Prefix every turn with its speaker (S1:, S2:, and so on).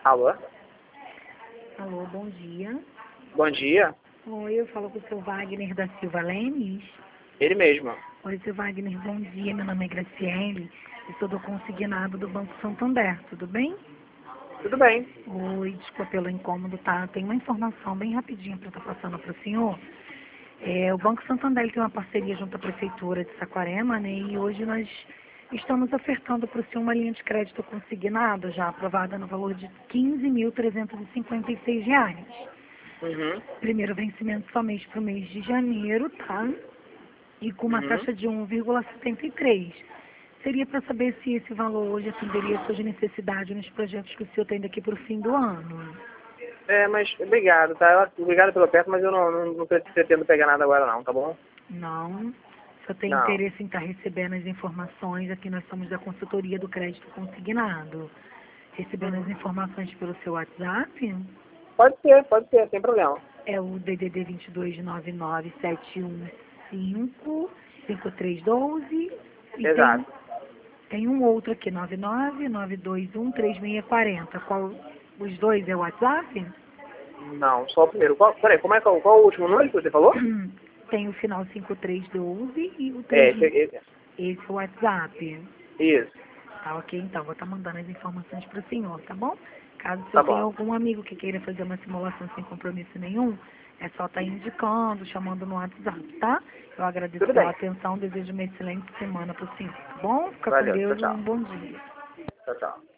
S1: Alô?
S2: Alô, bom dia.
S1: Bom dia.
S2: Oi, eu falo com o seu Wagner da Silva Lemes.
S1: Ele mesmo.
S2: Oi, seu Wagner, bom dia. Meu nome é Graciele. Eu sou do consignado do Banco Santander, tudo bem?
S1: Tudo bem.
S2: Oi, desculpa pelo incômodo, tá? Tem uma informação bem rapidinha para estar passando para o senhor. O Banco Santander tem uma parceria junto à Prefeitura de Saquarema, né? E hoje nós estamos ofertando para o senhor uma linha de crédito consignada, já aprovada no valor de R$ 15.356.
S1: Uhum.
S2: Primeiro vencimento somente para o mês de janeiro, tá? E com uma
S1: Uhum.
S2: taxa de 1,73. Seria para saber se esse valor hoje atenderia a sua necessidade nos projetos que o senhor tem daqui para o fim do ano.
S1: Mas obrigado, tá? Obrigado pelo perto, mas eu não pretendo pegar nada agora não, tá bom?
S2: Não. Se eu tenho
S1: Não.
S2: interesse em estar recebendo as informações, aqui nós somos da consultoria do crédito consignado. Recebendo as informações pelo seu WhatsApp,
S1: Pode ser, sem problema.
S2: é o DDD 229971155312 e
S1: Exato.
S2: tem um outro aqui, 999213640. Qual os dois é o WhatsApp?
S1: Não, só o primeiro. Peraí, qual o último número que você falou?
S2: Tem o final 5312 e o
S1: É,
S2: 3. Esse é o WhatsApp.
S1: isso.
S2: Tá ok, então vou estar mandando as informações para o senhor, tá bom? Caso o
S1: Tá
S2: senhor tenha
S1: bom.
S2: algum amigo que queira fazer uma simulação sem compromisso nenhum, é só estar indicando, chamando no WhatsApp, tá? Eu agradeço
S1: Tudo
S2: pela
S1: bem.
S2: atenção, desejo uma excelente semana para o senhor, tá bom? Fica com
S1: Valeu, tchau,
S2: Deus e
S1: tchau.
S2: um bom dia.
S1: Tchau, tchau.